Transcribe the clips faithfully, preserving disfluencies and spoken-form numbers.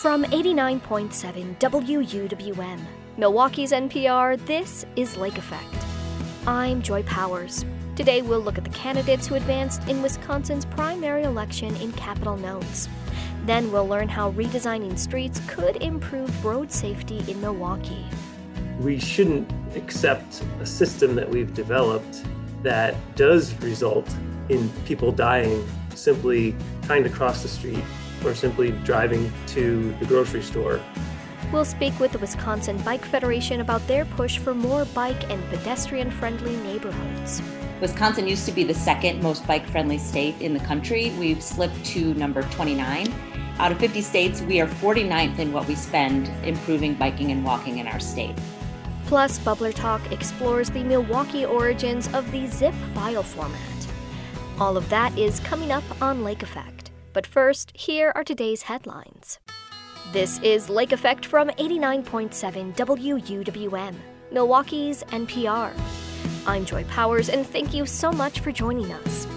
From eighty-nine point seven W U W M, Milwaukee's N P R, this is Lake Effect. I'm Joy Powers. Today we'll look at the candidates who advanced in Wisconsin's primary election in Capitol Notes. Then we'll learn how redesigning streets could improve road safety in Milwaukee. We shouldn't accept a system that we've developed that does result in people dying simply trying to cross the street or simply driving to the grocery store. We'll speak with the Wisconsin Bike Federation about their push for more bike and pedestrian-friendly neighborhoods. Wisconsin used to be the second most bike-friendly state in the country. We've slipped to number twenty-nine. Out of fifty states, we are forty-ninth in what we spend improving biking and walking in our state. Plus, Bubbler Talk explores the Milwaukee origins of the zip file format. All of that is coming up on Lake Effect. But first, here are today's headlines. This is Lake Effect from eighty-nine point seven W U W M, Milwaukee's N P R. I'm Joy Powers, and thank you so much for joining us.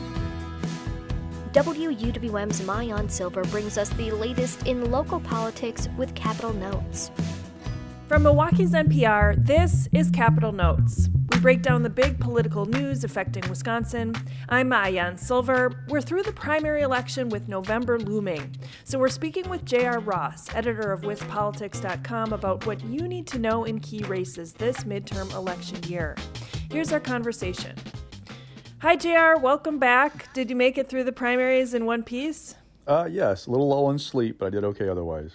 W U W M's Maayan Silver brings us the latest in local politics with Capitol Notes. From Milwaukee's N P R, this is Capitol Notes. We break down the big political news affecting Wisconsin. I'm Maayan Silver. We're through the primary election with November looming. So we're speaking with J R Ross, editor of Wis Politics dot com, about what you need to know in key races this midterm election year. Here's our conversation. Hi, J R. Welcome back. Did you make it through the primaries in one piece? Uh, yes, a little low on sleep, but I did okay otherwise.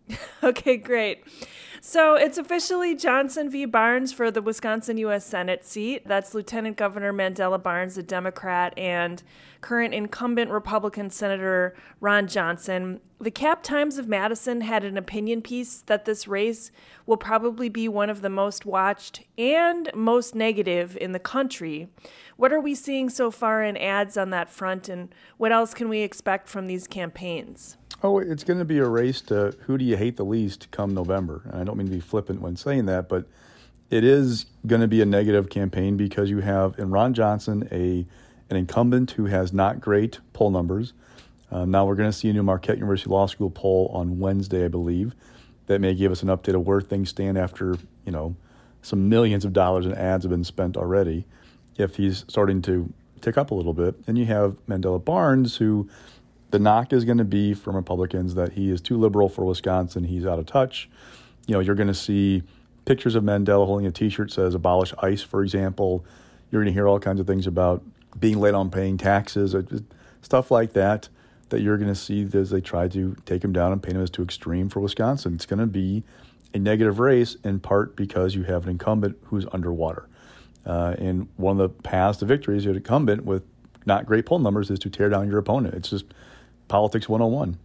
Okay, great. So it's officially Johnson v. Barnes for the Wisconsin U S Senate seat. That's Lieutenant Governor Mandela Barnes, a Democrat, and current incumbent Republican Senator Ron Johnson. The Cap Times of Madison had an opinion piece that this race will probably be one of the most watched and most negative in the country. What are we seeing so far in ads on that front, and what else can we expect from these campaigns? Oh, it's going to be a race to who do you hate the least come November. And I don't mean to be flippant when saying that, but it is going to be a negative campaign because you have in Ron Johnson a an incumbent who has not great poll numbers. Um, now we're going to see a new Marquette University Law School poll on Wednesday, I believe, that may give us an update of where things stand after, you know, some millions of dollars in ads have been spent already. If he's starting to tick up a little bit, then you have Mandela Barnes, who the knock is going to be from Republicans that he is too liberal for Wisconsin. He's out of touch. You know, you're going to see pictures of Mandela holding a T-shirt that says abolish ICE, for example. You're going to hear all kinds of things about being late on paying taxes, stuff like that, that you're going to see as they try to take him down and paint him as too extreme for Wisconsin. It's going to be a negative race in part because you have an incumbent who's underwater. Uh, and one of the paths to victory as an incumbent with not great poll numbers is to tear down your opponent. It's just Politics one oh one.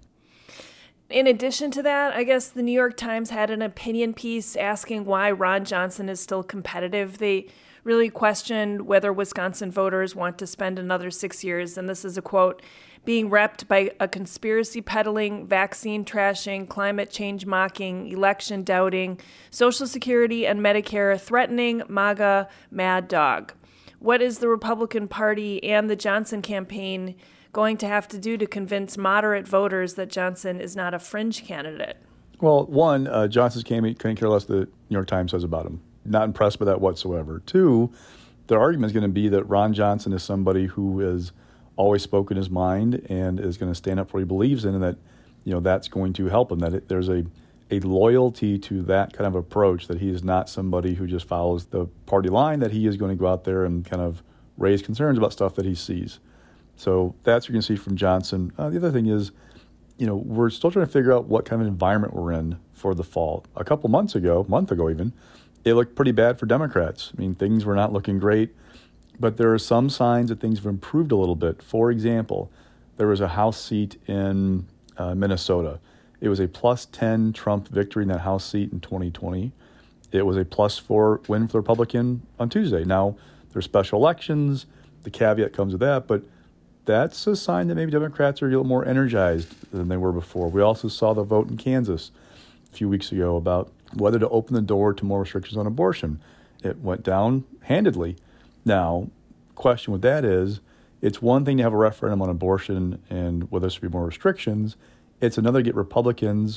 In addition to that, I guess the New York Times had an opinion piece asking why Ron Johnson is still competitive. They really questioned whether Wisconsin voters want to spend another six years, and this is a quote, being repped by a conspiracy peddling, vaccine trashing, climate change mocking, election doubting, Social Security and Medicare threatening MAGA mad dog. What is the Republican Party and the Johnson campaign going to have to do to convince moderate voters that Johnson is not a fringe candidate? Well, one, uh, Johnson's campaign couldn't care less what the New York Times says about him. Not impressed by that whatsoever. Two, their argument is going to be that Ron Johnson is somebody who has always spoken his mind and is going to stand up for what he believes in, and that, you know, that's going to help him. That it, there's a, a loyalty to that kind of approach, that he is not somebody who just follows the party line, that he is going to go out there and kind of raise concerns about stuff that he sees. So that's what you're going to see from Johnson. Uh, the other thing is, you know, we're still trying to figure out what kind of environment we're in for the fall. A couple months ago, a month ago even, it looked pretty bad for Democrats. I mean, things were not looking great, but there are some signs that things have improved a little bit. For example, there was a House seat in uh, Minnesota. It was a plus ten Trump victory in that House seat in twenty twenty. It was a plus four win for the Republican on Tuesday. Now, there's special elections. The caveat comes with that, but that's a sign that maybe Democrats are a little more energized than they were before. We also saw the vote in Kansas a few weeks ago about whether to open the door to more restrictions on abortion. It went down handedly. Now, question with that is, it's one thing to have a referendum on abortion and whether there should be more restrictions. It's another to get Republicans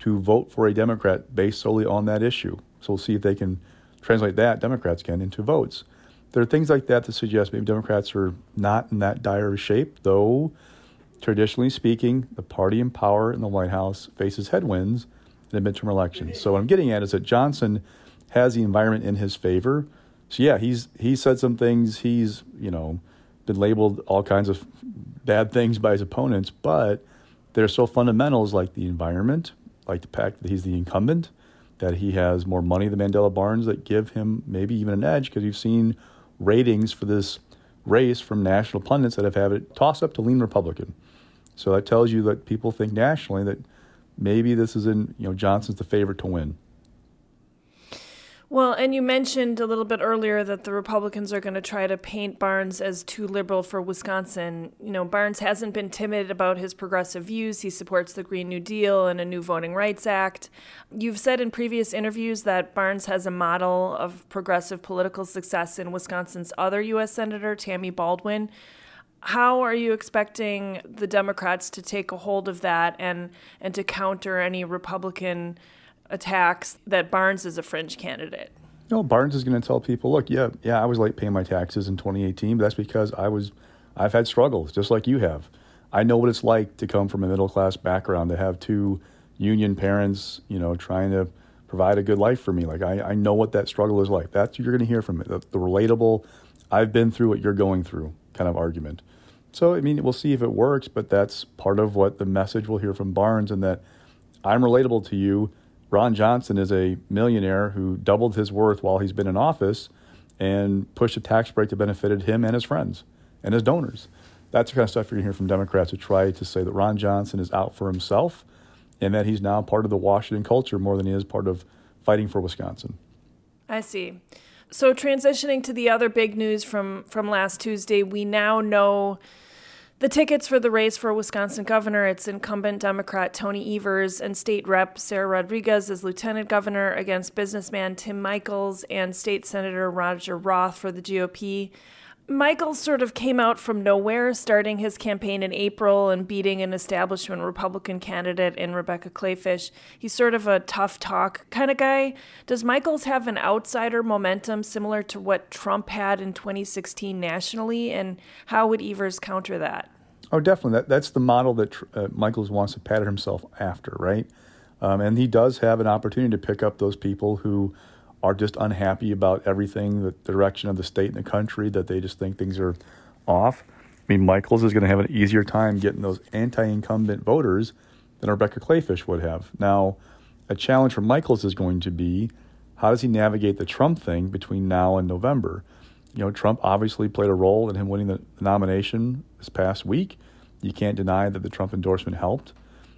to vote for a Democrat based solely on that issue. So we'll see if they can translate that, Democrats can, into votes. There are things like that that suggest maybe Democrats are not in that dire shape, though traditionally speaking, the party in power in the White House faces headwinds in the midterm elections. So what I'm getting at is that Johnson has the environment in his favor. So yeah, he's he said some things. He's, you know, been labeled all kinds of bad things by his opponents, but there are still fundamentals like the environment, like the fact that he's the incumbent, that he has more money than Mandela Barnes that give him maybe even an edge, because you've seen ratings for this race from national pundits that have had it toss up to lean Republican. So that tells you that people think nationally that maybe this is in, you know, Johnson's the favorite to win. Well, and you mentioned a little bit earlier that the Republicans are going to try to paint Barnes as too liberal for Wisconsin. You know, Barnes hasn't been timid about his progressive views. He supports the Green New Deal and a new Voting Rights Act. You've said in previous interviews that Barnes has a model of progressive political success in Wisconsin's other U S Senator, Tammy Baldwin. How are you expecting the Democrats to take a hold of that and, and to counter any Republican attacks that Barnes is a fringe candidate? No, Barnes is going to tell people, look, yeah, yeah, I was late paying my taxes in twenty eighteen, but that's because I was, I've had struggles just like you have. I know what it's like to come from a middle class background, to have two union parents, you know, trying to provide a good life for me. Like I, I know what that struggle is like. That's what you're going to hear from it. The, the relatable, I've been through what you're going through kind of argument. So, I mean, we'll see if it works, but that's part of what the message we'll hear from Barnes, and that I'm relatable to you. Ron Johnson is a millionaire who doubled his worth while he's been in office and pushed a tax break that benefited him and his friends and his donors. That's the kind of stuff you're going to hear from Democrats who try to say that Ron Johnson is out for himself and that he's now part of the Washington culture more than he is part of fighting for Wisconsin. I see. So transitioning to the other big news from, from last Tuesday, we now know the tickets for the race for Wisconsin governor. It's incumbent Democrat Tony Evers and state rep Sarah Rodriguez as lieutenant governor against businessman Tim Michels and state senator Roger Roth for the G O P. Michels sort of came out from nowhere, starting his campaign in April and beating an establishment Republican candidate in Rebecca Kleefisch. He's sort of a tough talk kind of guy. Does Michels have an outsider momentum similar to what Trump had in twenty sixteen nationally? And how would Evers counter that? Oh, definitely. That, that's the model that uh, Michels wants to pattern himself after, right? Um, and he does have an opportunity to pick up those people who are just unhappy about everything, the direction of the state and the country, that they just think things are off. I mean, Michels is going to have an easier time getting those anti-incumbent voters than Rebecca Kleefisch would have. Now, a challenge for Michels is going to be, how does he navigate the Trump thing between now and November? You know, Trump obviously played a role in him winning the nomination this past week. You can't deny that the Trump endorsement helped.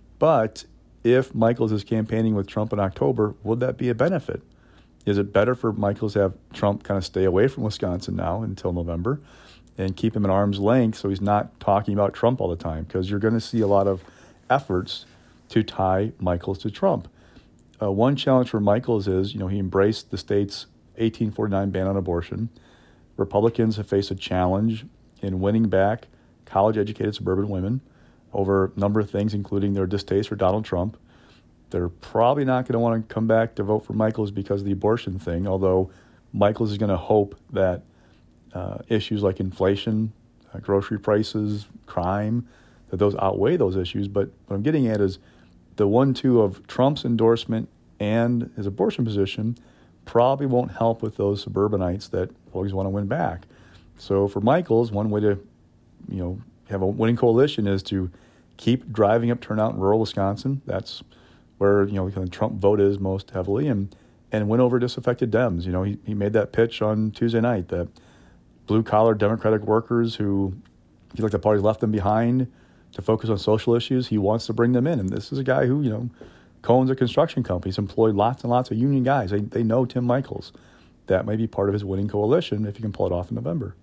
But if Michels is campaigning with Trump in October, would that be a benefit? Is it better for Michels to have Trump kind of stay away from Wisconsin now until November and keep him at arm's length so he's not talking about Trump all the time? Because you're going to see a lot of efforts to tie Michels to Trump. Uh, one challenge for Michels is, you know, he embraced the state's eighteen forty-nine ban on abortion. Republicans have faced a challenge in winning back college-educated suburban women over a number of things, including their distaste for Donald Trump. They're probably not going to want to come back to vote for Michels because of the abortion thing, although Michels is going to hope that uh, issues like inflation, uh, grocery prices, crime, that those outweigh those issues. But what I'm getting at is the one two of Trump's endorsement and his abortion position probably won't help with those suburbanites that always want to win back. So for Michels, one way to, you know, have a winning coalition is to keep driving up turnout in rural Wisconsin. That's where, you know, the Trump vote is most heavily, and, and win over disaffected Dems. You know, he, he made that pitch on Tuesday night that blue-collar Democratic workers who feel like the party's left them behind to focus on social issues, he wants to bring them in. And this is a guy who, you know, owns a construction company. He's employed lots and lots of union guys. They, they know Tim Michels. That may be part of his winning coalition if he can pull it off in November.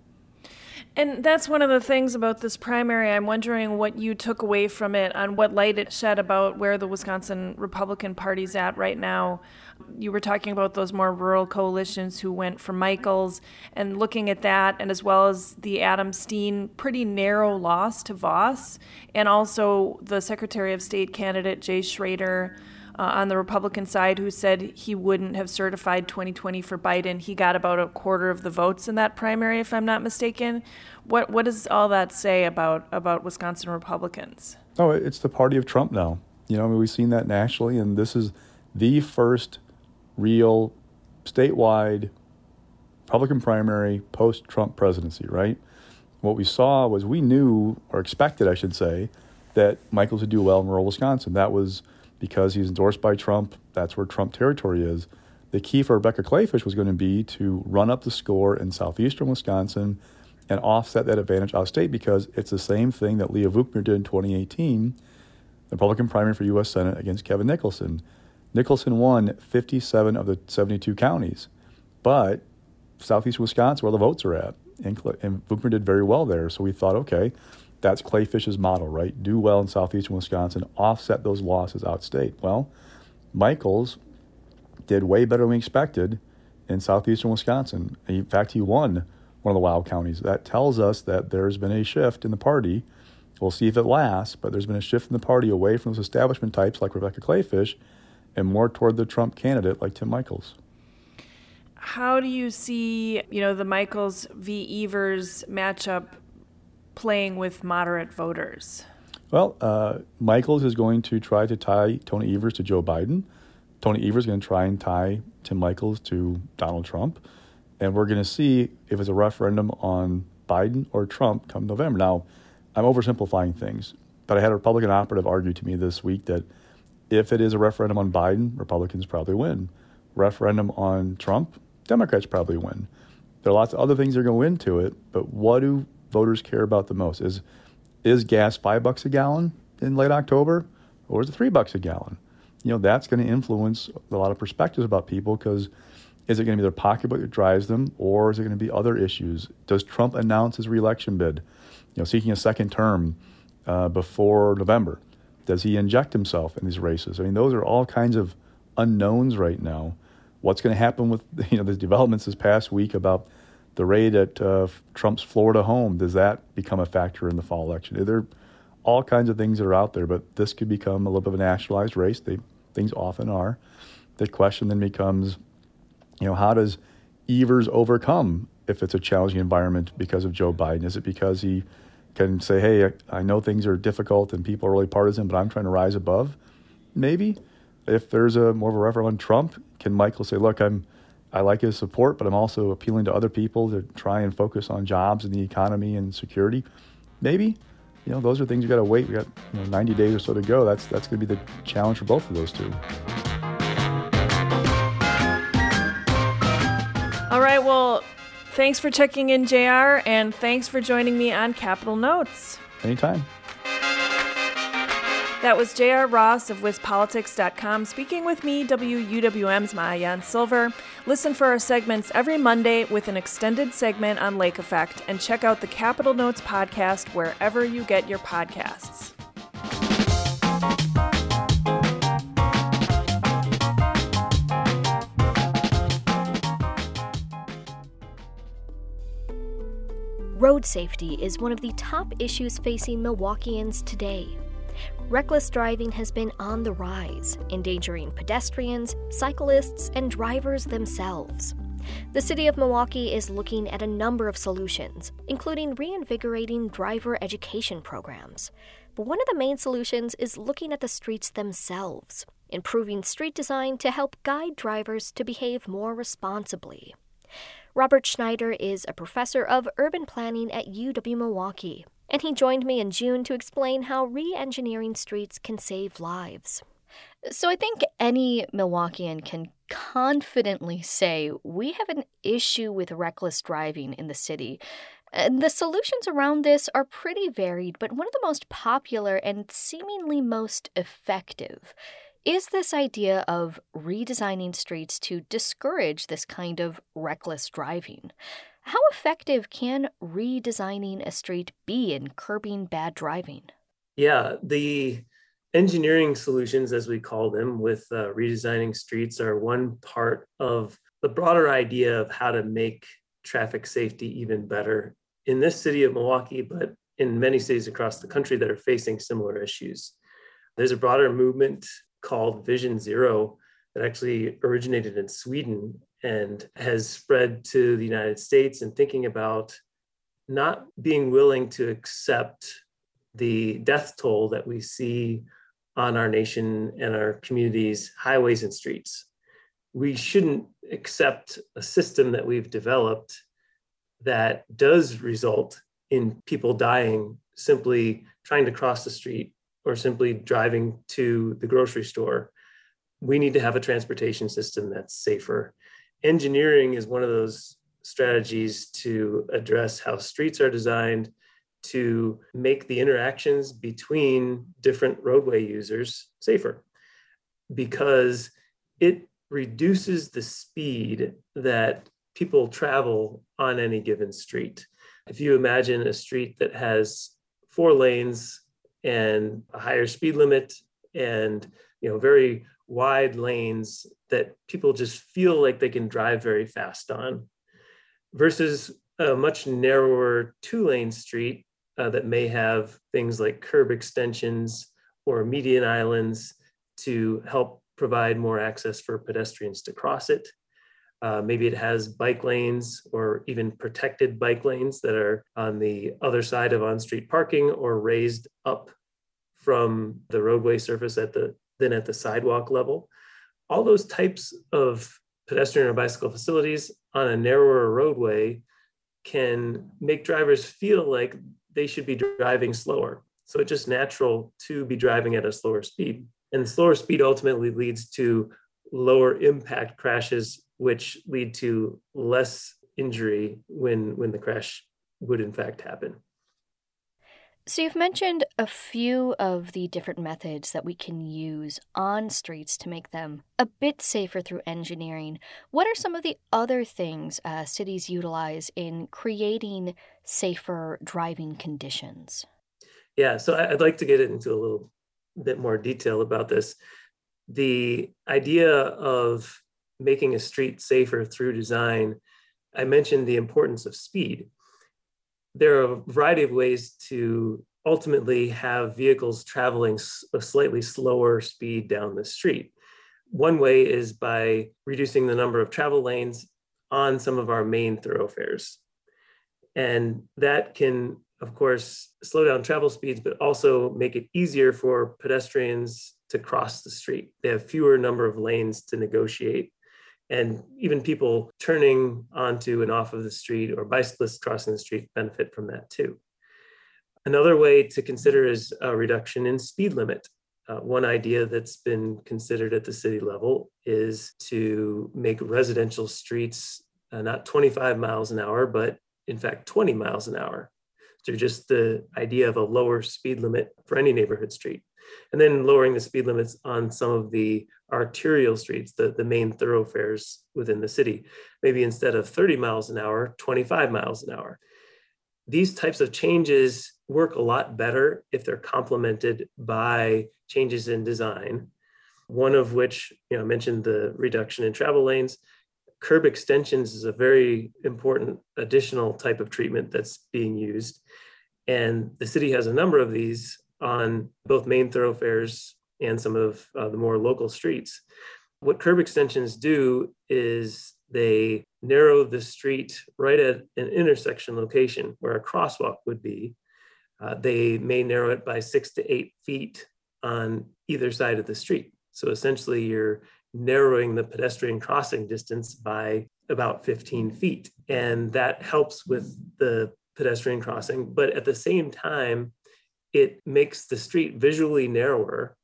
And that's one of the things about this primary. I'm wondering what you took away from it, on what light it shed about where the Wisconsin Republican Party's at right now. You were talking about those more rural coalitions who went for Michels, and looking at that, and as well as the Adam Steen pretty narrow loss to Voss, and also the Secretary of State candidate Jay Schrader, uh, on the Republican side who said he wouldn't have certified twenty twenty for Biden. He got about a quarter of the votes in that primary, if I'm not mistaken. What what does all that say about, about Wisconsin Republicans? Oh, it's the party of Trump now. You know, I mean, we've seen that nationally, and this is the first real statewide Republican primary post-Trump presidency, right? What we saw was we knew, or expected, I should say, that Michaels would do well in rural Wisconsin. That was because he's endorsed by Trump. That's where Trump territory is. The key for Rebecca Kleefisch was going to be to run up the score in southeastern Wisconsin and offset that advantage out of state, because it's the same thing that Leah Vukmir did in twenty eighteen, the Republican primary for U S Senate against Kevin Nicholson. Nicholson won fifty-seven of the seventy-two counties, but southeastern Wisconsin, where the votes are at, and, and Vukmir did very well there. So we thought, okay, that's Kleefisch's model, right? Do well in southeastern Wisconsin, offset those losses outstate. Well, Michaels did way better than we expected in southeastern Wisconsin. In fact, he won one of the wild counties. That tells us that there's been a shift in the party. We'll see if it lasts, but there's been a shift in the party away from those establishment types like Rebecca Kleefisch and more toward the Trump candidate like Tim Michaels. How do you see, you know, the Michaels v. Evers matchup playing with moderate voters? Well, uh, Michaels is going to try to tie Tony Evers to Joe Biden. Tony Evers is going to try and tie Tim Michaels to Donald Trump. And we're going to see if it's a referendum on Biden or Trump come November. Now, I'm oversimplifying things, but I had a Republican operative argue to me this week that if it is a referendum on Biden, Republicans probably win. Referendum on Trump, Democrats probably win. There are lots of other things that are going to win to it, but what do voters care about the most? Is is gas five bucks a gallon in late October, or is it three bucks a gallon? You know, that's going to influence a lot of perspectives about people, because is it going to be their pocketbook that drives them, or is it going to be other issues? Does Trump announce his reelection bid, you know, seeking a second term uh, before November? Does he inject himself in these races? I mean, those are all kinds of unknowns right now. What's going to happen with, you know, the developments this past week about the raid at uh, Trump's Florida home? Does that become a factor in the fall election? There are all kinds of things that are out there, but this could become a little bit of a nationalized race. They, things often are. The question then becomes, you know, how does Evers overcome if it's a challenging environment because of Joe Biden? Is it because he can say, hey, I, I know things are difficult and people are really partisan, but I'm trying to rise above? Maybe. If there's a more of a referendum on Trump, can Michael say, look, I'm, I like his support, but I'm also appealing to other people to try and focus on jobs and the economy and security? Maybe. You know, those are things you got to wait. We got, you know, ninety days or so to go. That's that's going to be the challenge for both of those two. All right, well, thanks for checking in, J R, and thanks for joining me on Capitol Notes. Anytime. That was J R Ross of Wiz Politics dot com speaking with me, W U W M's Maayan Silver. Listen for our segments every Monday with an extended segment on Lake Effect, and check out the Capitol Notes podcast wherever you get your podcasts. Road safety is one of the top issues facing Milwaukeeans today. Reckless driving has been on the rise, endangering pedestrians, cyclists, and drivers themselves. The city of Milwaukee is looking at a number of solutions, including reinvigorating driver education programs. But one of the main solutions is looking at the streets themselves, improving street design to help guide drivers to behave more responsibly. Robert Schneider is a professor of urban planning at U W-Milwaukee, and he joined me in June to explain how re-engineering streets can save lives. So I think any Milwaukeean can confidently say we have an issue with reckless driving in the city. And the solutions around this are pretty varied, but one of the most popular and seemingly most effective is this idea of redesigning streets to discourage this kind of reckless driving. How effective can redesigning a street be in curbing bad driving? Yeah, the engineering solutions, as we call them, with uh, redesigning streets are one part of the broader idea of how to make traffic safety even better in this city of Milwaukee, but in many cities across the country that are facing similar issues. There's a broader movement called Vision Zero that actually originated in Sweden and has spread to the United States, and thinking about not being willing to accept the death toll that we see on our nation and our communities, highways and streets. We shouldn't accept a system that we've developed that does result in people dying simply trying to cross the street or simply driving to the grocery store. We need to have a transportation system that's safer. Engineering is one of those strategies to address how streets are designed to make the interactions between different roadway users safer, because it reduces the speed that people travel on any given street. If you imagine a street that has four lanes and a higher speed limit and, you know, very wide lanes that people just feel like they can drive very fast on, versus a much narrower two-lane street uh, that may have things like curb extensions or median islands to help provide more access for pedestrians to cross it. Uh, maybe it has bike lanes or even protected bike lanes that are on the other side of on-street parking or raised up from the roadway surface at the then at the sidewalk level. All those types of pedestrian or bicycle facilities on a narrower roadway can make drivers feel like they should be driving slower. So it's just natural to be driving at a slower speed. And slower speed ultimately leads to lower impact crashes, which lead to less injury when, when the crash would in fact happen. So you've mentioned a few of the different methods that we can use on streets to make them a bit safer through engineering. What are some of the other things uh, cities utilize in creating safer driving conditions? Yeah, so I'd like to get into a little bit more detail about this. The idea of making a street safer through design, I mentioned the importance of speed. There are a variety of ways to ultimately have vehicles traveling a slightly slower speed down the street. One way is by reducing the number of travel lanes on some of our main thoroughfares. And that can, of course, slow down travel speeds, but also make it easier for pedestrians to cross the street. They have fewer number of lanes to negotiate. And even people turning onto and off of the street or bicyclists crossing the street benefit from that too. Another way to consider is a reduction in speed limit. Uh, one idea that's been considered at the city level is to make residential streets uh, not twenty-five miles an hour, but in fact twenty miles an hour. So just the idea of a lower speed limit for any neighborhood street. And then lowering the speed limits on some of the arterial streets, the, the main thoroughfares within the city. Maybe instead of thirty miles an hour, twenty-five miles an hour. These types of changes work a lot better if they're complemented by changes in design. One of which, you know, I mentioned the reduction in travel lanes. Curb extensions is a very important additional type of treatment that's being used. And the city has a number of these on both main thoroughfares and some of uh, the more local streets. What curb extensions do is they narrow the street right at an intersection location where a crosswalk would be. Uh, they may narrow it by six to eight feet on either side of the street. So essentially you're narrowing the pedestrian crossing distance by about fifteen feet. And that helps with the pedestrian crossing, but at the same time, it makes the street visually narrower.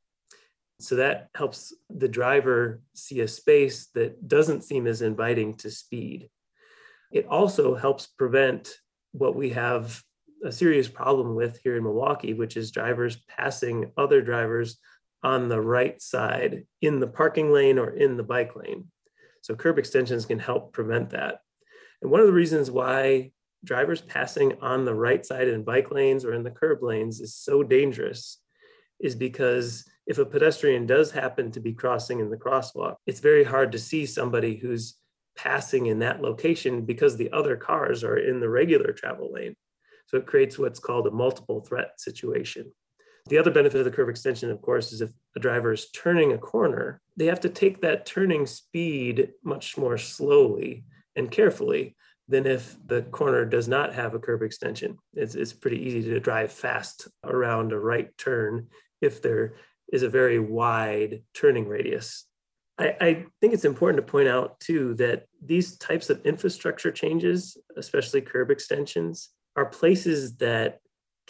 So that helps the driver see a space that doesn't seem as inviting to speed. It also helps prevent what we have a serious problem with here in Milwaukee, which is drivers passing other drivers on the right side in the parking lane or in the bike lane. So curb extensions can help prevent that. And one of the reasons why drivers passing on the right side in bike lanes or in the curb lanes is so dangerous is because if a pedestrian does happen to be crossing in the crosswalk, it's very hard to see somebody who's passing in that location because the other cars are in the regular travel lane. So it creates what's called a multiple threat situation. The other benefit of the curb extension, of course, is if a driver is turning a corner, they have to take that turning speed much more slowly and carefully than if the corner does not have a curb extension. It's, it's pretty easy to drive fast around a right turn if there is a very wide turning radius. I, I think it's important to point out, too, that these types of infrastructure changes, especially curb extensions, are places that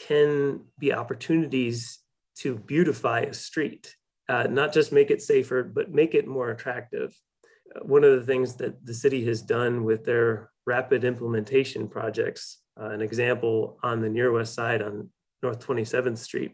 can be opportunities to beautify a street, uh, not just make it safer, but make it more attractive. Uh, one of the things that the city has done with their rapid implementation projects, uh, an example on the near west side on North twenty-seventh Street,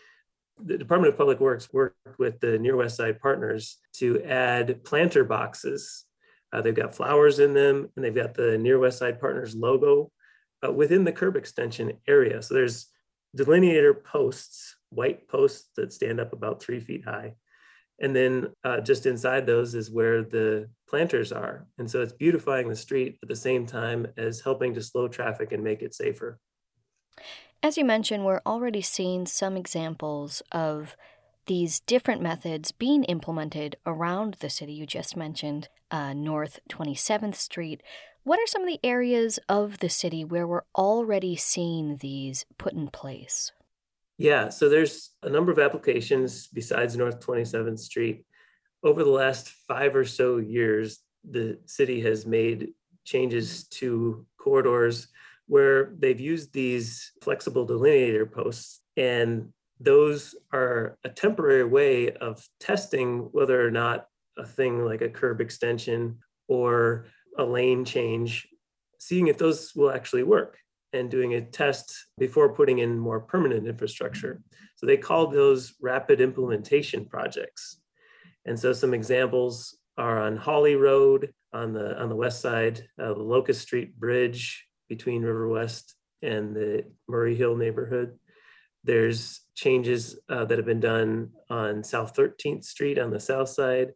the Department of Public Works worked with the Near West Side partners to add planter boxes. Uh, they've got flowers in them, and they've got the Near West Side partners logo uh, within the curb extension area. So there's delineator posts, white posts that stand up about three feet high. And then uh, just inside those is where the planters are. And so it's beautifying the street at the same time as helping to slow traffic and make it safer. As you mentioned, we're already seeing some examples of these different methods being implemented around the city. You just mentioned uh, North twenty-seventh Street. What are some of the areas of the city where we're already seeing these put in place? Yeah, so there's a number of applications besides North twenty-seventh Street. Over the last five or so years, the city has made changes to corridors where they've used these flexible delineator posts, and those are a temporary way of testing whether or not a thing like a curb extension or a lane change, seeing if those will actually work and doing a test before putting in more permanent infrastructure. So they call those rapid implementation projects. And so some examples are on Hawley Road on the, on the west side, uh, the Locust Street Bridge between River West and the Murray Hill neighborhood. There's changes uh, that have been done on South thirteenth Street on the south side.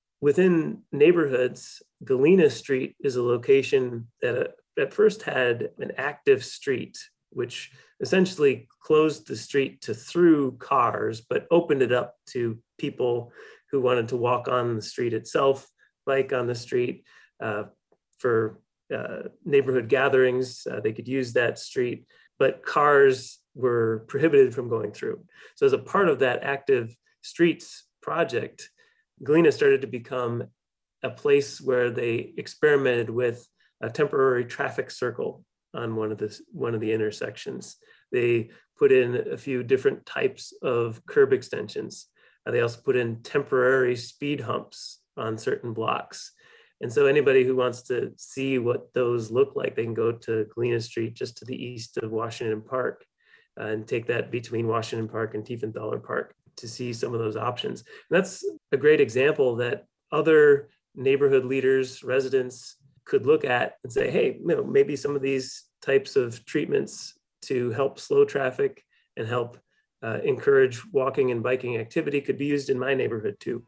Within neighborhoods, Galena Street is a location that uh, at first had an active street, which essentially closed the street to through cars, but opened it up to people who wanted to walk on the street itself, bike on the street, uh, for Uh, neighborhood gatherings. Uh, they could use that street, but cars were prohibited from going through. So as a part of that active streets project, Galena started to become a place where they experimented with a temporary traffic circle on one of the, one of the intersections. They put in a few different types of curb extensions. Uh, they also put in temporary speed humps on certain blocks. And so anybody who wants to see what those look like, they can go to Galena Street just to the east of Washington Park uh, and take that between Washington Park and Tiefenthaler Park to see some of those options. And that's a great example that other neighborhood leaders, residents could look at and say, hey, you know, maybe some of these types of treatments to help slow traffic and help uh, encourage walking and biking activity could be used in my neighborhood too.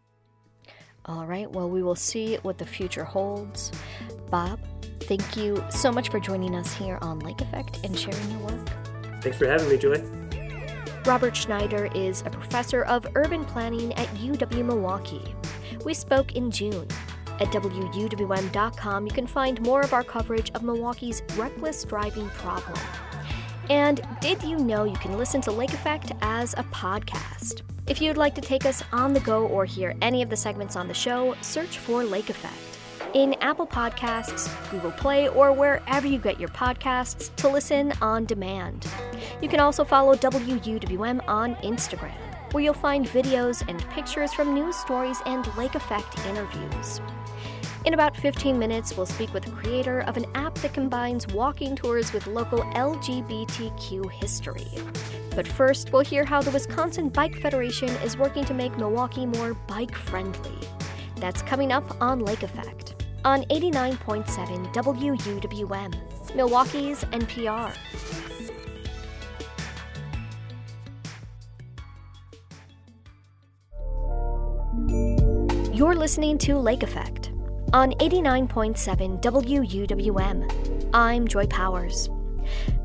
All right, well, we will see what the future holds. Bob, thank you so much for joining us here on Lake Effect and sharing your work. Thanks for having me, Joy. Robert Schneider is a professor of urban planning at U W-Milwaukee. We spoke in June. At W U W M dot com, you can find more of our coverage of Milwaukee's reckless driving problem. And did you know you can listen to Lake Effect as a podcast? If you'd like to take us on the go or hear any of the segments on the show, search for Lake Effect in Apple Podcasts, Google Play, or wherever you get your podcasts to listen on demand. You can also follow W U W M on Instagram, where you'll find videos and pictures from news stories and Lake Effect interviews. In about fifteen minutes, we'll speak with the creator of an app that combines walking tours with local L G B T Q history. But first, we'll hear how the Wisconsin Bike Federation is working to make Milwaukee more bike-friendly. That's coming up on Lake Effect, on eighty-nine point seven W U W M, Milwaukee's N P R. You're listening to Lake Effect on eighty-nine point seven W U W M. I'm Joy Powers.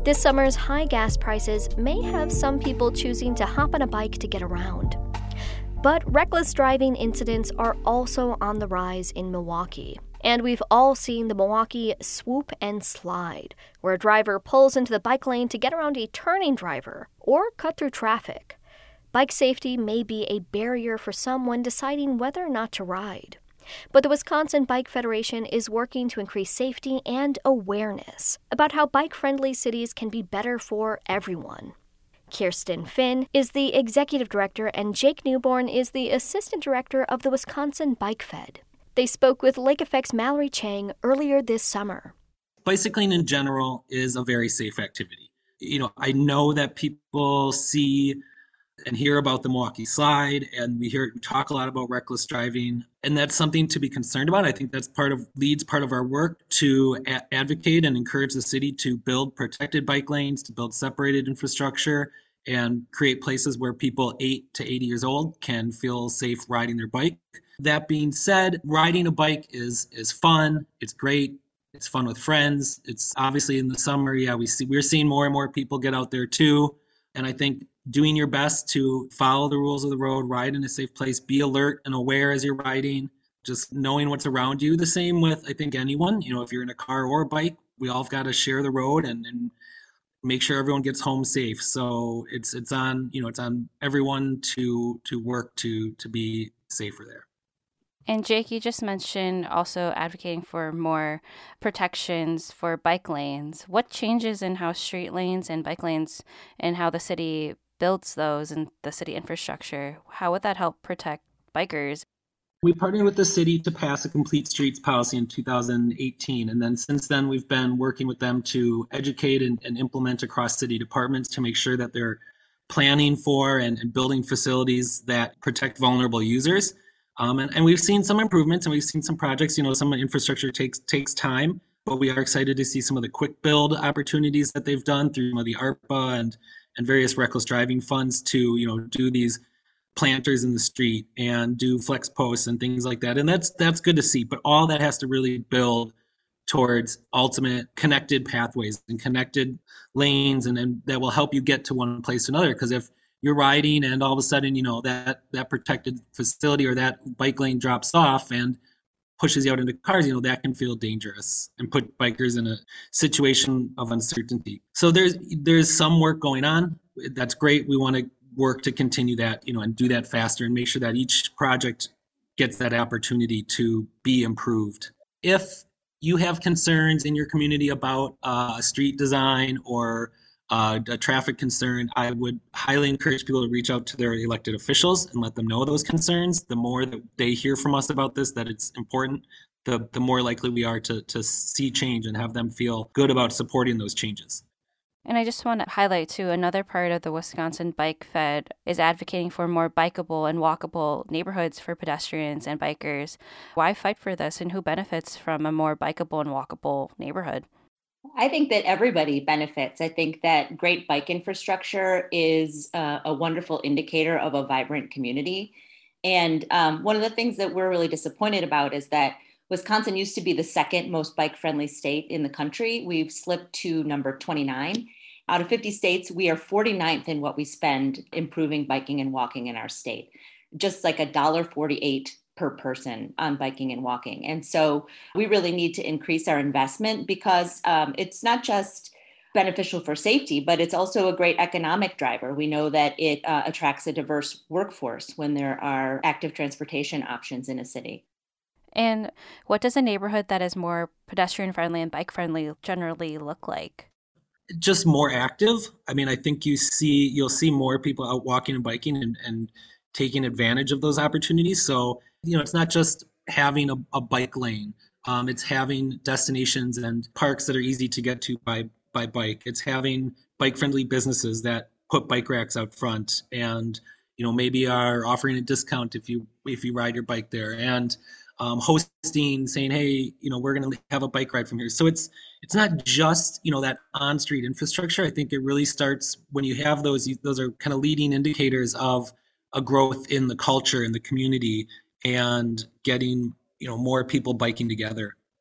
This summer's high gas prices may have some people choosing to hop on a bike to get around. But reckless driving incidents are also on the rise in Milwaukee. And we've all seen the Milwaukee swoop and slide, where a driver pulls into the bike lane to get around a turning driver or cut through traffic. Bike safety may be a barrier for some when deciding whether or not to ride. But the Wisconsin Bike Federation is working to increase safety and awareness about how bike-friendly cities can be better for everyone. Kirsten Finn is the executive director and Jake Newborn is the assistant director of the Wisconsin Bike Fed. They spoke with Lake Effect's Mallory Chang earlier this summer. Bicycling in general is a very safe activity. You know, I know that people see and hear about the Milwaukee Slide, and we hear we talk a lot about reckless driving, and that's something to be concerned about. I think that's part of LEAD's part of our work to a- advocate and encourage the city to build protected bike lanes, to build separated infrastructure, and create places where people eight to eighty years old can feel safe riding their bike. That being said, riding a bike is is fun. It's great. It's fun with friends. It's obviously in the summer. Yeah, we see we're seeing more and more people get out there too. And I think doing your best to follow the rules of the road, ride in a safe place, be alert and aware as you're riding, just knowing what's around you. The same with, I think, anyone. You know, if you're in a car or a bike, we all got to share the road and, and make sure everyone gets home safe. So it's it's on, you know, it's on everyone to to work to to be safer there. And Jake, you just mentioned also advocating for more protections for bike lanes. What changes in how street lanes and bike lanes and how the city builds those and the city infrastructure, how would that help protect bikers? We partnered with the city to pass a complete streets policy in two thousand eighteen. And then since then, we've been working with them to educate and, and implement across city departments to make sure that they're planning for and, and building facilities that protect vulnerable users. Um, and, and we've seen some improvements and we've seen some projects. You know, some infrastructure takes takes time, but we are excited to see some of the quick build opportunities that they've done through some of the ARPA and and various reckless driving funds to, you know, do these planters in the street and do flex posts and things like that. And that's that's good to see. But all that has to really build towards ultimate connected pathways and connected lanes, and then that will help you get to one place to another. Because if you're riding and all of a sudden, you know, that that protected facility or that bike lane drops off and pushes you out into cars, you know, that can feel dangerous and put bikers in a situation of uncertainty. So there's there's some work going on. That's great. We want to work to continue that, you know, and do that faster and make sure that each project gets that opportunity to be improved. If you have concerns in your community about uh, street design or Uh, a traffic concern, I would highly encourage people to reach out to their elected officials and let them know those concerns. The more that they hear from us about this, that it's important, the, the more likely we are to, to see change and have them feel good about supporting those changes. And I just want to highlight, too, another part of the Wisconsin Bike Fed is advocating for more bikeable and walkable neighborhoods for pedestrians and bikers. Why fight for this, and who benefits from a more bikeable and walkable neighborhood? I think that everybody benefits. I think that great bike infrastructure is uh, a wonderful indicator of a vibrant community. And um, one of the things that we're really disappointed about is that Wisconsin used to be the second most bike-friendly state in the country. We've slipped to number twenty-nine. Out of fifty states, we are forty-ninth in what we spend improving biking and walking in our state. Just like one dollar forty-eight per person on biking and walking. And so we really need to increase our investment because um, it's not just beneficial for safety, but it's also a great economic driver. We know that it uh, attracts a diverse workforce when there are active transportation options in a city. And what does a neighborhood that is more pedestrian friendly and bike friendly generally look like? Just more active. I mean, I think you see, you'll see more people out walking and biking and, and taking advantage of those opportunities. So, you know, it's not just having a, a bike lane. Um, it's having destinations and parks that are easy to get to by by bike. It's having bike-friendly businesses that put bike racks out front and, you know, maybe are offering a discount if you if you ride your bike there, and um, hosting, saying, hey, you know, we're going to have a bike ride from here. So it's it's not just, you know, that on-street infrastructure. I think it really starts when you have those. Those are kind of leading indicators of a growth in the culture in the community and getting, you know, more people biking together.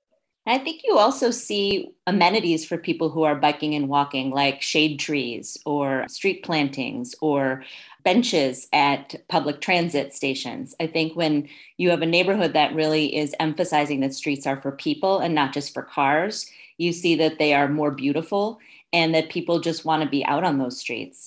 I think you also see amenities for people who are biking and walking, like shade trees or street plantings or benches at public transit stations. I think when you have a neighborhood that really is emphasizing that streets are for people and not just for cars, you see that they are more beautiful and that people just want to be out on those streets.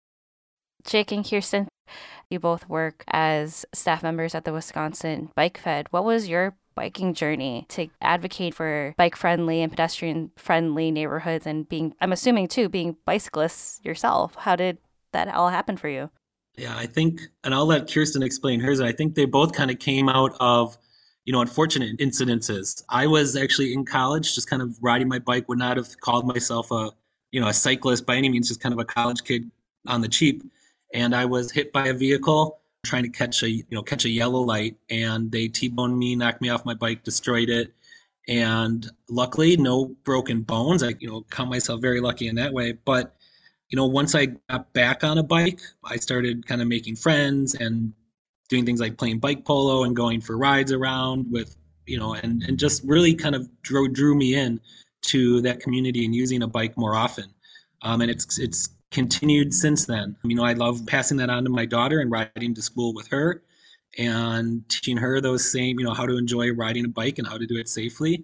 Jake and Kirsten, you both work as staff members at the Wisconsin Bike Fed. What was your biking journey to advocate for bike-friendly and pedestrian-friendly neighborhoods and being, I'm assuming too, being bicyclists yourself? How did that all happen for you? Yeah, I think, and I'll let Kirsten explain hers. I think they both kind of came out of, you know, unfortunate incidences. I was actually in college, just kind of riding my bike, would not have called myself a, you know, a cyclist by any means, just kind of a college kid on the cheap. And I was hit by a vehicle trying to catch a, you know, catch a yellow light, and they T-boned me, knocked me off my bike, destroyed it. And luckily, no broken bones. I, you know, count myself very lucky in that way. But, you know, once I got back on a bike, I started kind of making friends and doing things like playing bike polo and going for rides around with, you know, and, and just really kind of drew, drew me in to that community and using a bike more often. Um, and it's, it's continued since then. You know, I love passing that on to my daughter and riding to school with her and teaching her those same, you know, how to enjoy riding a bike and how to do it safely.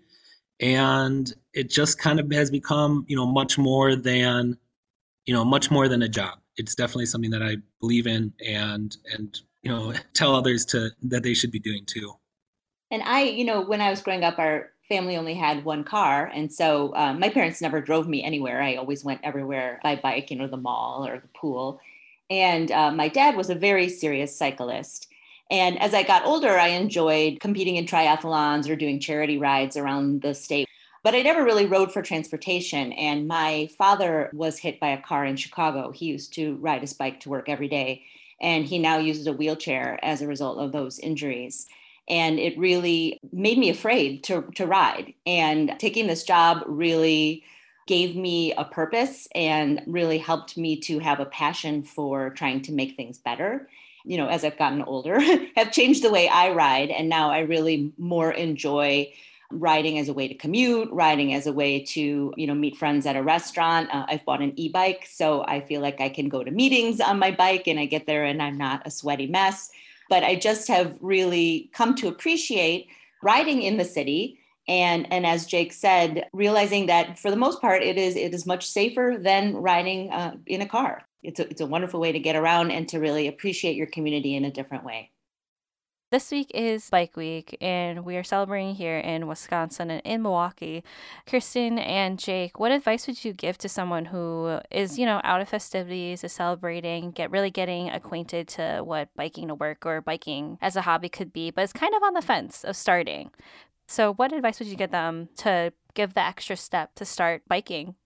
And it just kind of has become, you know, much more than, you know, much more than a job. It's definitely something that I believe in and, and, you know, tell others to, that they should be doing too. And I, you know, when I was growing up, our family only had one car. And so um, my parents never drove me anywhere. I always went everywhere by bike, you know, the mall or the pool. And uh, my dad was a very serious cyclist. And as I got older, I enjoyed competing in triathlons or doing charity rides around the state. But I never really rode for transportation. And my father was hit by a car in Chicago. He used to ride his bike to work every day. And he now uses a wheelchair as a result of those injuries. And it really made me afraid to, to ride. And taking this job really gave me a purpose and really helped me to have a passion for trying to make things better. You know, as I've gotten older, have changed the way I ride. And now I really more enjoy riding as a way to commute, riding as a way to, you know, meet friends at a restaurant. Uh, I've bought an e-bike, so I feel like I can go to meetings on my bike and I get there and I'm not a sweaty mess. But I just have really come to appreciate riding in the city. And, and as Jake said, realizing that for the most part, it is it is much safer than riding uh, in a car. It's a, it's a wonderful way to get around and to really appreciate your community in a different way. This week is Bike Week, and we are celebrating here in Wisconsin and in Milwaukee. Kirsten and Jake, what advice would you give to someone who is, you know, out of festivities, is celebrating, get really getting acquainted to what biking to work or biking as a hobby could be, but is kind of on the fence of starting? So what advice would you give them to give the extra step to start biking?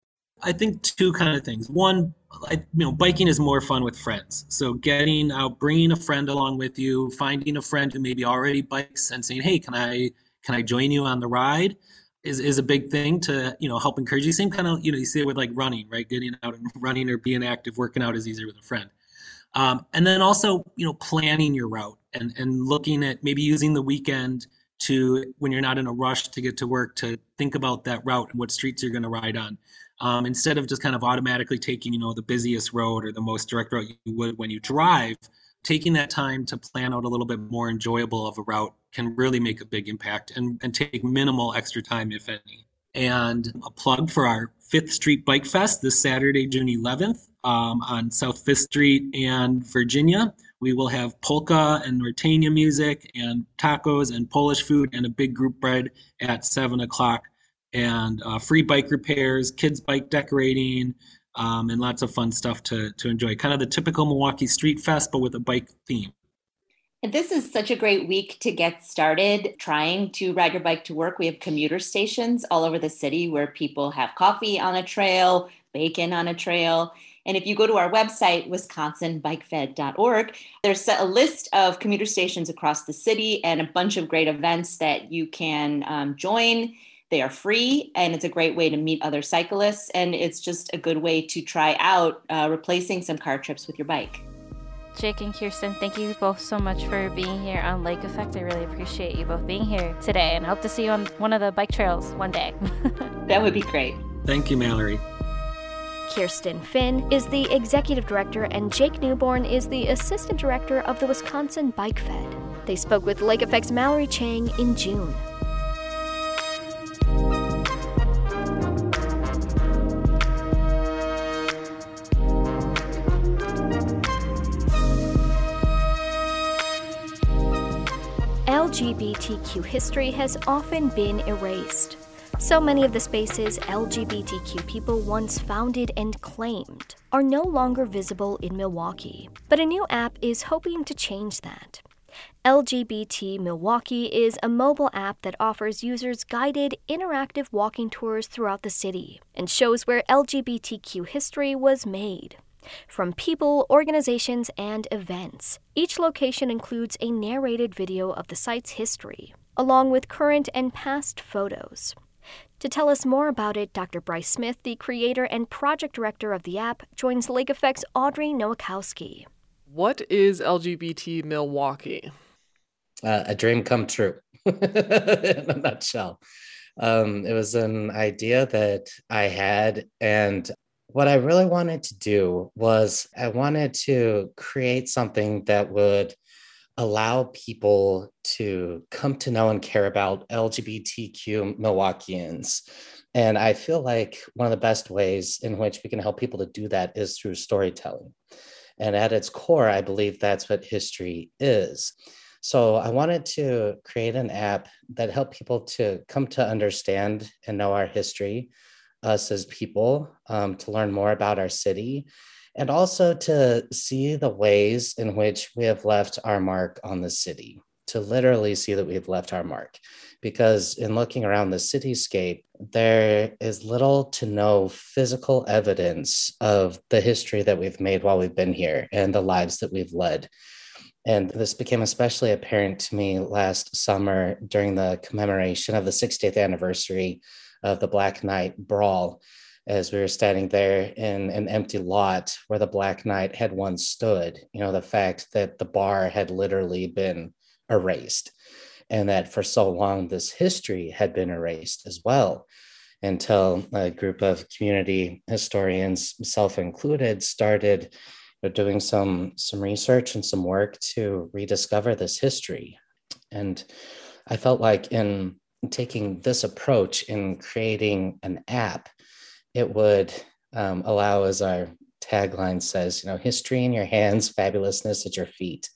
I think two kind of things. One, I, you know, biking is more fun with friends. So getting out, bringing a friend along with you, finding a friend who maybe already bikes and saying, "Hey, can I can I join you on the ride?" is is a big thing to, you know, help encourage you. Same kind of, you know, you see it with like running, right? Getting out and running or being active, working out is easier with a friend. Um, and then also, you know, planning your route and and looking at maybe using the weekend to, when you're not in a rush to get to work, to think about that route and what streets you're going to ride on. Um, instead of just kind of automatically taking, you know, the busiest road or the most direct route you would when you drive, taking that time to plan out a little bit more enjoyable of a route can really make a big impact and, and take minimal extra time, if any. And a plug for our Fifth Street Bike Fest this Saturday, June eleventh, um, on South Fifth Street and Virginia. We will have polka and norteña music and tacos and Polish food and a big group bread at seven o'clock. And uh, free bike repairs, kids bike decorating, um, and lots of fun stuff to, to enjoy. Kind of the typical Milwaukee Street Fest, but with a bike theme. And this is such a great week to get started trying to ride your bike to work. We have commuter stations all over the city where people have coffee on a trail, bacon on a trail. And if you go to our website, wisconsin bike fed dot org, there's a list of commuter stations across the city and a bunch of great events that you can um, join. They are free, and it's a great way to meet other cyclists, and it's just a good way to try out uh, replacing some car trips with your bike. Jake and Kirsten, thank you both so much for being here on Lake Effect. I really appreciate you both being here today, and I hope to see you on one of the bike trails one day. That would be great. Thank you, Mallory. Kirsten Finn is the executive director, and Jake Newborn is the assistant director of the Wisconsin Bike Fed. They spoke with Lake Effect's Mallory Chang in June. L G B T Q history has often been erased. So many of the spaces L G B T Q people once founded and claimed are no longer visible in Milwaukee. But a new app is hoping to change that. L G B T Milwaukee is a mobile app that offers users guided, interactive walking tours throughout the city and shows where L G B T Q history was made. From people, organizations, and events, each location includes a narrated video of the site's history, along with current and past photos. To tell us more about it, Doctor Bryce Smith, the creator and project director of the app, joins Lake Effect's Audrey Nowakowski. What is L G B T Milwaukee? Uh, a dream come true, in a nutshell. Um, it was an idea that I had, and what I really wanted to do was I wanted to create something that would allow people to come to know and care about L G B T Q Milwaukeeans. And I feel like one of the best ways in which we can help people to do that is through storytelling. And at its core, I believe that's what history is. So I wanted to create an app that helped people to come to understand and know our history, us as people, um, to learn more about our city, and also to see the ways in which we have left our mark on the city, to literally see that we have left our mark. Because in looking around the cityscape, there is little to no physical evidence of the history that we've made while we've been here and the lives that we've led. And this became especially apparent to me last summer during the commemoration of the sixtieth anniversary of the Black Knight Brawl, as we were standing there in an empty lot where the Black Knight had once stood. You know, the fact that the bar had literally been erased, and that for so long this history had been erased as well, until a group of community historians, self included, started you know, doing some some research and some work to rediscover this history. And I felt like in taking this approach in creating an app, it would um, allow, as our tagline says, you know, history in your hands, fabulousness at your feet,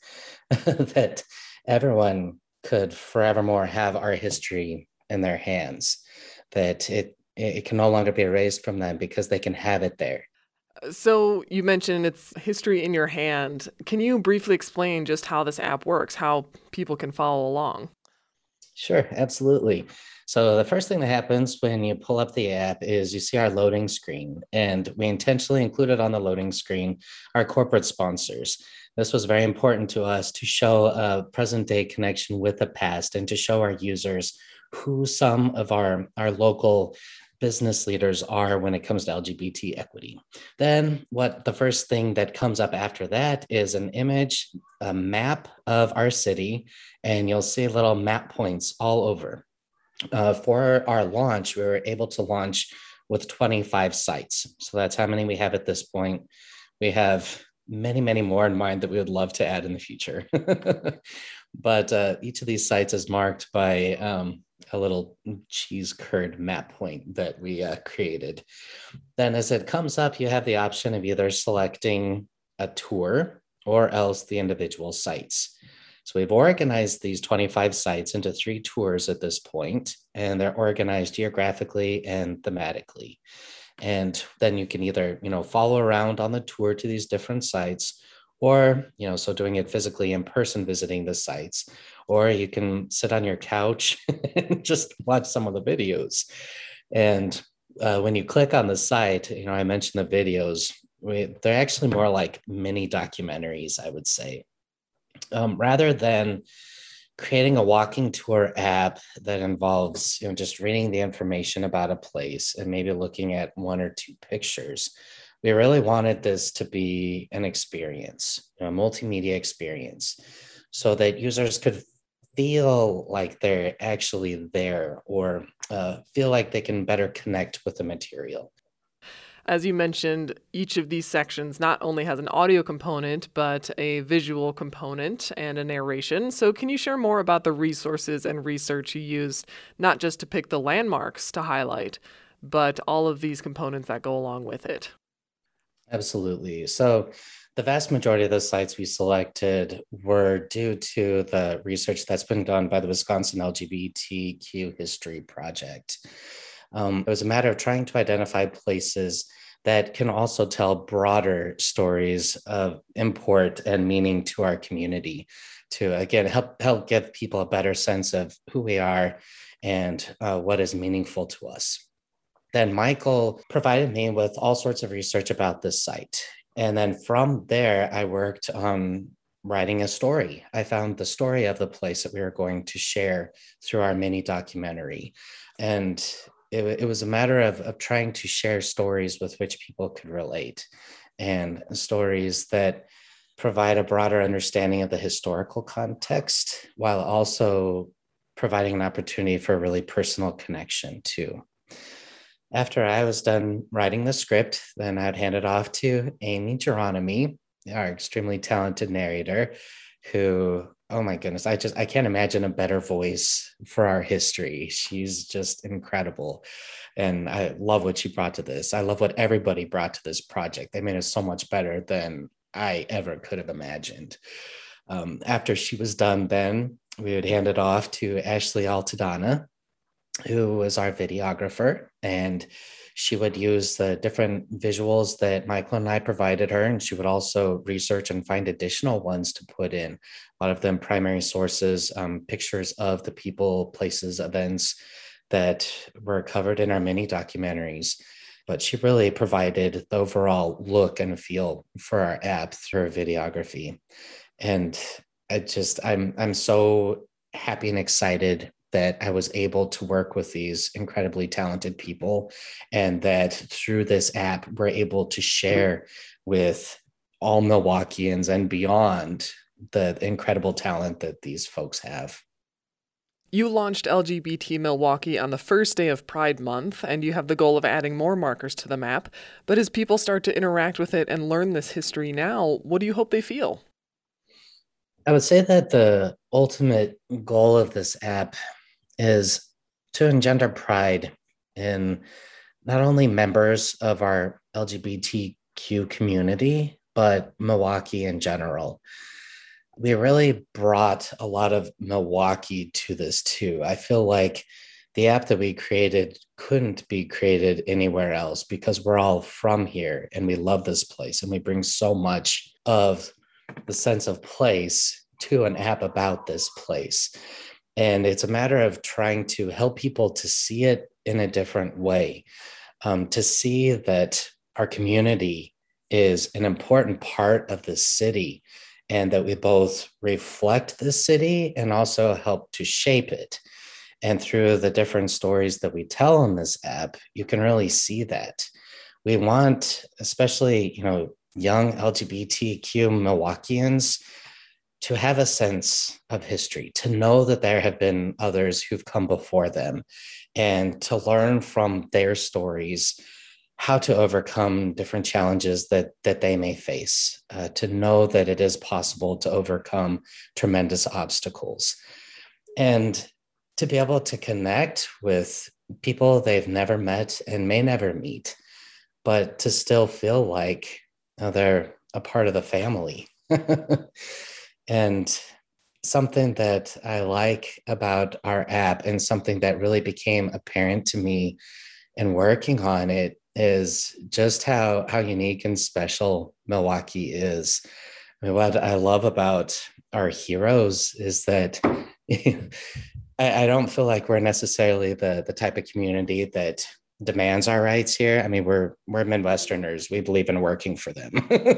that everyone could forevermore have our history in their hands, that it it can no longer be erased from them because they can have it there. So you mentioned it's history in your hand. Can you briefly explain just how this app works, how people can follow along? Sure, absolutely. So the first thing that happens when you pull up the app is you see our loading screen, and we intentionally included on the loading screen our corporate sponsors. This was very important to us to show a present day connection with the past and to show our users who some of our, our local business leaders are when it comes to L G B T equity. Then what the first thing that comes up after that is an image, a map of our city, and you'll see little map points all over. Uh, for our launch, we were able to launch with twenty-five sites. So that's how many we have at this point. We have many, many more in mind that we would love to add in the future. But uh, each of these sites is marked by um, a little cheese curd map point that we uh, created. Then as it comes up, you have the option of either selecting a tour or else the individual sites. So we've organized these twenty-five sites into three tours at this point, and they're organized geographically and thematically. And then you can either, you know, follow around on the tour to these different sites, or, you know, so doing it physically in person, visiting the sites, or you can sit on your couch and just watch some of the videos. And uh, when you click on the site, you know, I mentioned the videos, we, they're actually more like mini documentaries, I would say. Um, rather than creating a walking tour app that involves, you know, just reading the information about a place and maybe looking at one or two pictures, We really wanted this to be an experience, a multimedia experience, so that users could feel like they're actually there, or uh, feel like they can better connect with the material. As you mentioned, each of these sections not only has an audio component, but a visual component and a narration. So can you share more about the resources and research you used, not just to pick the landmarks to highlight, but all of these components that go along with it? Absolutely. So the vast majority of the sites we selected were due to the research that's been done by the Wisconsin L G B T Q History Project. Um, it was a matter of trying to identify places that can also tell broader stories of import and meaning to our community, to, again, help, help give people a better sense of who we are and uh, what is meaningful to us. Then Michael provided me with all sorts of research about this site. And then from there, I worked on writing a story. I found the story of the place that we were going to share through our mini documentary. And it, it was a matter of, of trying to share stories with which people could relate, and stories that provide a broader understanding of the historical context, while also providing an opportunity for a really personal connection too. After I was done writing the script, then I'd hand it off to Amy Geronimi, our extremely talented narrator, who, oh my goodness, I just, I can't imagine a better voice for our history. She's just incredible. And I love what she brought to this. I love what everybody brought to this project. They made it so much better than I ever could have imagined. Um, after she was done, then we would hand it off to Ashley Altadonna, who was our videographer, and she would use the different visuals that Michael and I provided her, and she would also research and find additional ones to put in. A lot of them primary sources, um, pictures of the people, places, events that were covered in our mini documentaries. But she really provided the overall look and feel for our app through her videography. And I just, I'm, I'm so happy and excited that I was able to work with these incredibly talented people, and that through this app, we're able to share with all Milwaukeeans and beyond the incredible talent that these folks have. You launched L G B T Milwaukee on the first day of Pride Month, and you have the goal of adding more markers to the map. But as people start to interact with it and learn this history now, what do you hope they feel? I would say that the ultimate goal of this app is to engender pride in not only members of our L G B T Q community, but Milwaukee in general. We really brought a lot of Milwaukee to this too. I feel like the app that we created couldn't be created anywhere else, because we're all from here and we love this place, and we bring so much of the sense of place to an app about this place. And it's a matter of trying to help people to see it in a different way, um, to see that our community is an important part of the city, and that we both reflect the city and also help to shape it. And through the different stories that we tell in this app, you can really see that. We want, especially, you know, young L G B T Q Milwaukeeans, to have a sense of history, to know that there have been others who've come before them, and to learn from their stories how to overcome different challenges that, that they may face, uh, to know that it is possible to overcome tremendous obstacles, and to be able to connect with people they've never met and may never meet, but to still feel like uh, they're a part of the family. And something that I like about our app, and something that really became apparent to me in working on it, is just how, how unique and special Milwaukee is. I mean, what I love about our heroes is that I, I don't feel like we're necessarily the, the type of community that demands our rights here. I mean, we're we're Midwesterners. We believe in working for them.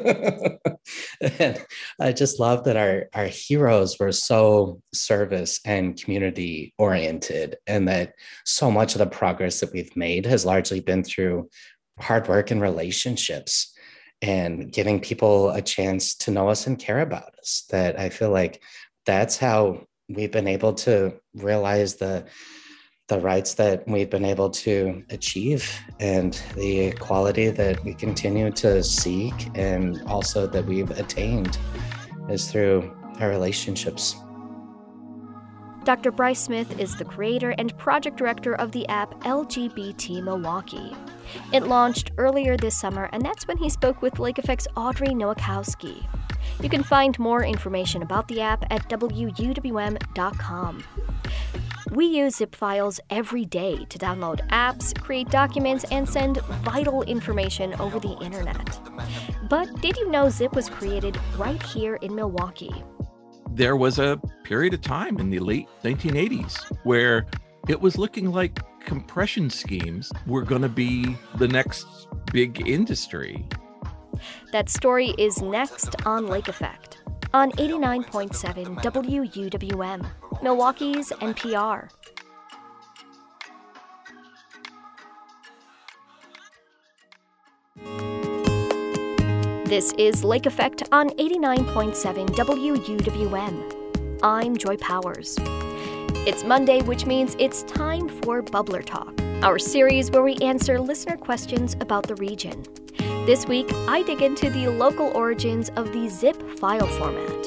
And I just love that our, our heroes were so service and community oriented, and that so much of the progress that we've made has largely been through hard work and relationships and giving people a chance to know us and care about us. That I feel like that's how we've been able to realize the the rights that we've been able to achieve and the equality that we continue to seek, and also that we've attained is through our relationships. Doctor Bryce Smith is the creator and project director of the app L G B T Milwaukee. It launched earlier this summer, and that's when he spoke with Lake Effect's Audrey Nowakowski. You can find more information about the app at W U W M dot com. We use zip files every day to download apps, create documents, and send vital information over the internet. But did you know Zip was created right here in Milwaukee? There was a period of time in the late nineteen eighties where it was looking like compression schemes were going to be the next big industry. That story is next on Lake Effect on eighty-nine point seven W U W M, Milwaukee's N P R. This is Lake Effect on eighty-nine point seven W U W M. I'm Joy Powers. It's Monday, which means it's time for Bubbler Talk, our series where we answer listener questions about the region. This week, I dig into the local origins of the zip file format.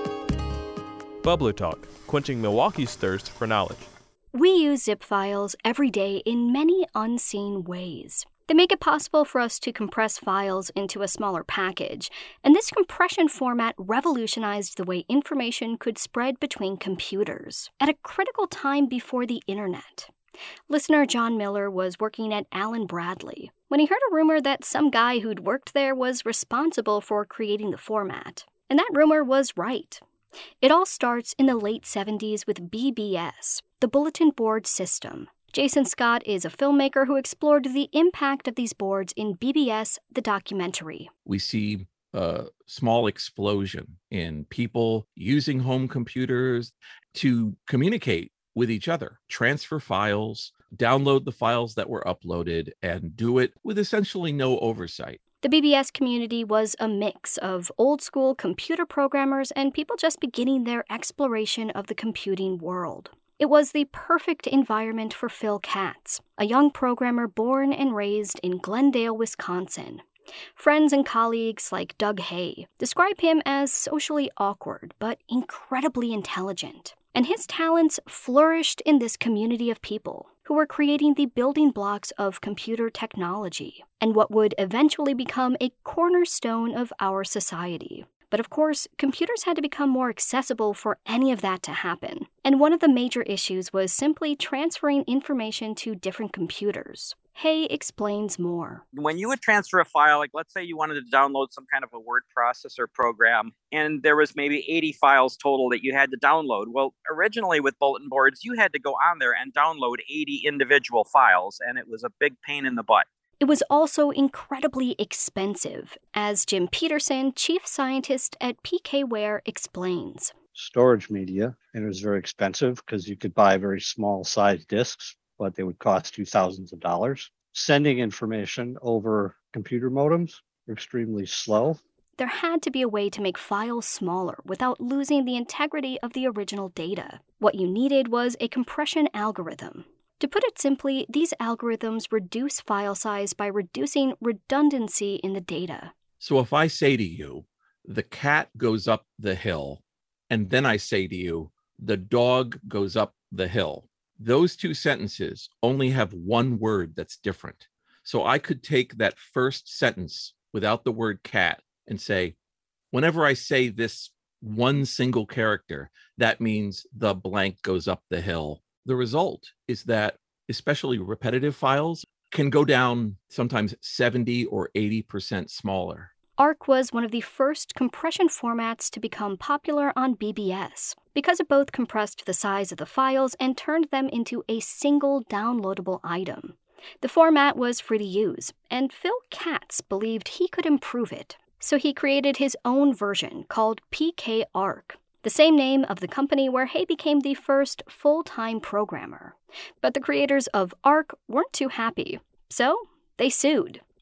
Bubbler Talk, quenching Milwaukee's thirst for knowledge. We use zip files every day in many unseen ways. They make it possible for us to compress files into a smaller package, and this compression format revolutionized the way information could spread between computers at a critical time before the internet. Listener John Miller was working at Allen Bradley when he heard a rumor that some guy who'd worked there was responsible for creating the format. And that rumor was right. It all starts in the late seventies with B B S, the Bulletin Board System. Jason Scott is a filmmaker who explored the impact of these boards in B B S, the documentary. We see a small explosion in people using home computers to communicate with each other, transfer files, download the files that were uploaded, and do it with essentially no oversight. The B B S community was a mix of old-school computer programmers and people just beginning their exploration of the computing world. It was the perfect environment for Phil Katz, a young programmer born and raised in Glendale, Wisconsin. Friends and colleagues like Doug Hay describe him as socially awkward but incredibly intelligent. And his talents flourished in this community of people who were creating the building blocks of computer technology and what would eventually become a cornerstone of our society. But of course, computers had to become more accessible for any of that to happen. And one of the major issues was simply transferring information to different computers. Hay explains more. When you would transfer a file, like let's say you wanted to download some kind of a word processor program, and there was maybe eighty files total that you had to download. Well, originally with bulletin boards, you had to go on there and download eighty individual files, and it was a big pain in the butt. It was also incredibly expensive, as Jim Peterson, chief scientist at PKware, explains. Storage media, and it was very expensive because you could buy very small size disks, but they would cost you thousands of dollars. Sending information over computer modems were extremely slow. There had to be a way to make files smaller without losing the integrity of the original data. What you needed was a compression algorithm. To put it simply, these algorithms reduce file size by reducing redundancy in the data. So if I say to you, the cat goes up the hill, and then I say to you, the dog goes up the hill, those two sentences only have one word that's different. So I could take that first sentence without the word cat and say, whenever I say this one single character, that means the blank goes up the hill. The result is that especially repetitive files can go down sometimes seventy or eighty percent smaller. ARC was one of the first compression formats to become popular on B B S because it both compressed the size of the files and turned them into a single downloadable item. The format was free to use, and Phil Katz believed he could improve it. So he created his own version called PKARC, the same name of the company where Hay became the first full-time programmer. But the creators of ARC weren't too happy, so they sued.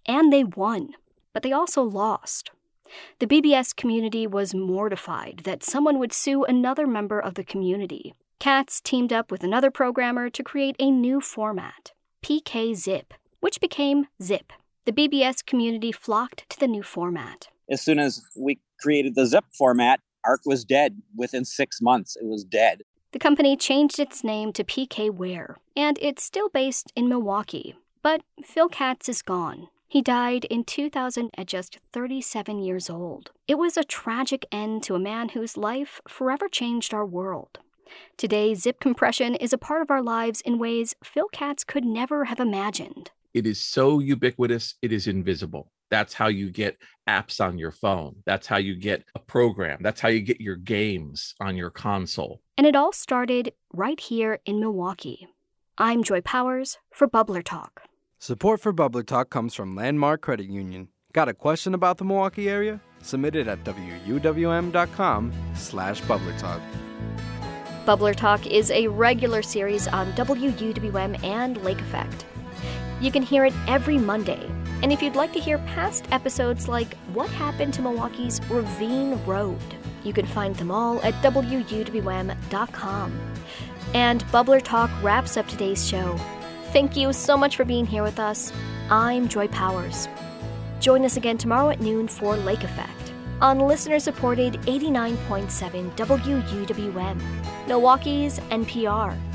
And they won. But they also lost. The B B S community was mortified that someone would sue another member of the community. Katz teamed up with another programmer to create a new format, P K Zip, which became Zip. The B B S community flocked to the new format. As soon as we created the Zip format, ARC was dead. Within six months, it was dead. The company changed its name to PKWare, and it's still based in Milwaukee. But Phil Katz is gone. He died in two thousand at just thirty-seven years old. It was a tragic end to a man whose life forever changed our world. Today, zip compression is a part of our lives in ways Phil Katz could never have imagined. It is so ubiquitous, it is invisible. That's how you get apps on your phone. That's how you get a program. That's how you get your games on your console. And it all started right here in Milwaukee. I'm Joy Powers for Bubbler Talk. Support for Bubbler Talk comes from Landmark Credit Union. Got a question about the Milwaukee area? Submit it at W U W M dot com slash Bubbler Talk. Bubbler Talk is a regular series on W U W M and Lake Effect. You can hear it every Monday. And if you'd like to hear past episodes like What Happened to Milwaukee's Ravine Road, you can find them all at W U W M dot com. And Bubbler Talk wraps up today's show. Thank you so much for being here with us. I'm Joy Powers. Join us again tomorrow at noon for Lake Effect on listener-supported eighty-nine point seven W U W M, Milwaukee's N P R.